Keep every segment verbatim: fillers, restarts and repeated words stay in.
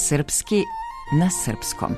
Srpski na srpskom.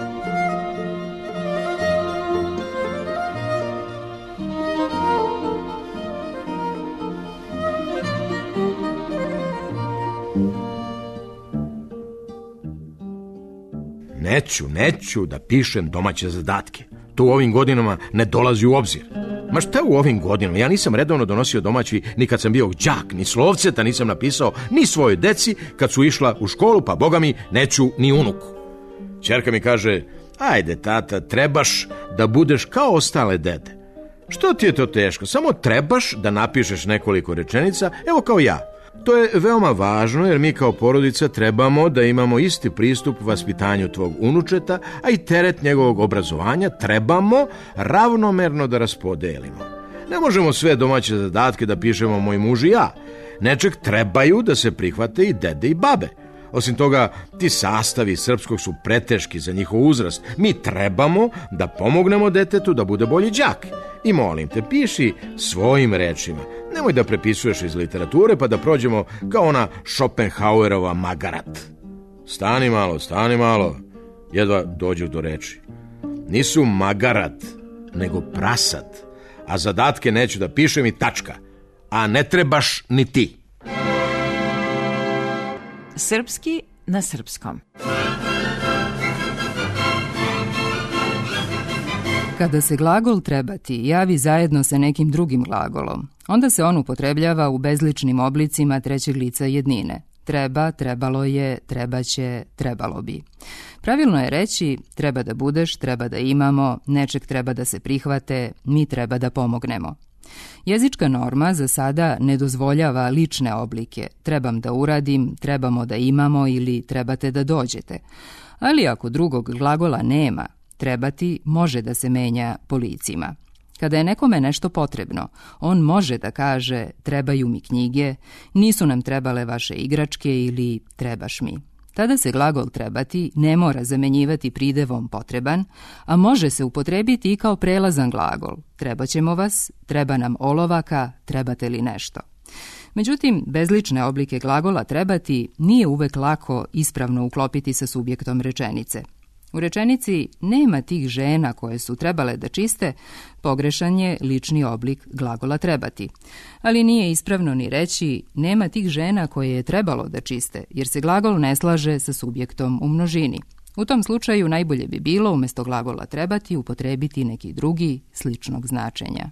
Neću, neću da pišem domaće zadatke. To u ovim godinama ne dolazi u obzir. Ma šta u ovim godinama? Ja nisam redovno donosio domaći ni kad sam bio đak, ni slovceta nisam napisao ni svojoj deci kad su išla u školu, pa boga mi neću ni unuku. Ćerka mi kaže, ajde tata, trebaš da budeš kao ostale dede. Što ti je to teško? Samo trebaš da napišeš nekoliko rečenica, evo kao ja. To je veoma važno jer mi kao porodica trebamo da imamo isti pristup vaspitanju tvog unučeta, a i teret njegovog obrazovanja trebamo ravnomerno da raspodelimo. Ne možemo sve domaće zadatke da pišemo moj muž i ja. Nečeg trebaju da se prihvate i dede i babe. Osim toga, ti sastavi srpskog su preteški za njihov uzrast. Mi trebamo da pomognemo detetu da bude bolji đak. I molim te, piši svojim rečima. Nemoj da prepisuješ iz literature pa da prođemo kao ona Schopenhauerova magarat. Stani malo, stani malo. Jedva dođu do reči. Nisu magarat, nego prasad. A zadatke neću da pišem i tačka. A ne trebaš ni ti. Srpski na srpskom. Kada se glagol trebati javi zajedno sa nekim drugim glagolom, onda se on upotrebljava u bezličnim oblicima trećeg lica jednine. Treba, trebalo je, trebaće, trebalo bi. Pravilno je reći treba da budeš, treba da imamo, nečeg treba da se prihvate, mi treba da pomognemo. Jezička norma za sada ne dozvoljava lične oblike trebam da uradim, trebamo da imamo ili trebate da dođete. Ali ako drugog glagola nema, trebati može da se menja po licima. Kada je nekome nešto potrebno, on može da kaže trebaju mi knjige, nisu nam trebale vaše igračke ili trebaš mi. Tada se glagol trebati ne mora zamenjivati pridevom potreban, a može se upotrebiti i kao prelazan glagol. Trebaćemo vas, treba nam olovaka, trebate li nešto. Međutim, bezlične oblike glagola trebati nije uvek lako ispravno uklopiti sa subjektom rečenice. U rečenici nema tih žena koje su trebale da čiste, pogrešan je lični oblik glagola trebati. Ali nije ispravno ni reći nema tih žena koje je trebalo da čiste, jer se glagol ne slaže sa subjektom u množini. U tom slučaju najbolje bi bilo umjesto glagola trebati upotrebiti neki drugi sličnog značenja.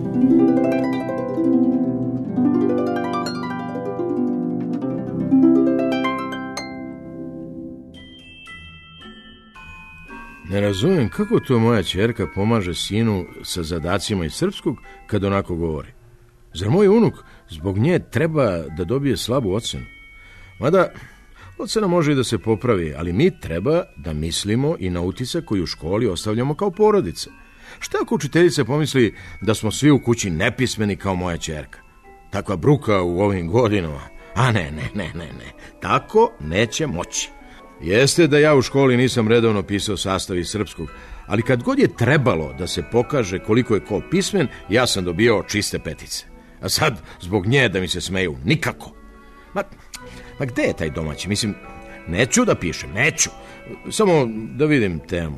Ne razumijem kako to moja ćerka pomaže sinu sa zadacima iz srpskog kad onako govori. Zar moj unuk zbog nje treba da dobije slabu ocenu? Mada ocena može i da se popravi, ali mi treba da mislimo i na utisak koji u školi ostavljamo kao porodice. Šta ako učiteljica pomisli da smo svi u kući nepismeni kao moja ćerka? Takva bruka u ovim godinama. A ne, ne, ne, ne, ne. Tako neće moći. Jeste da ja u školi nisam redovno pisao sastav iz srpskog, ali kad god je trebalo da se pokaže koliko je ko pismen, ja sam dobio čiste petice. A sad, zbog nje da mi se smeju, nikako. Ma, ma gde je taj domaći? Mislim, neću da pišem, neću. Samo da vidim temu.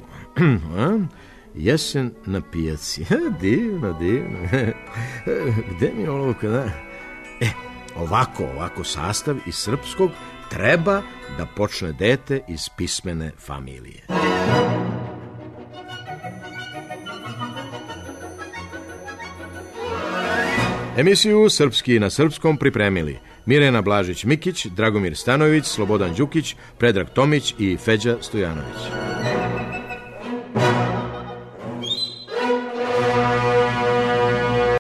Jesen na pijaci. Divno, divno. Gde mi je olovka, da? E, ovako, ovako sastav iz srpskog treba da počne dete iz pismene familije. Emisiju Srpski na srpskom pripremili Mirjana Blažić-Mikić, Dragomir Stanojević, Slobodan Đukić, Predrag Tomić i Feđa Stojanović.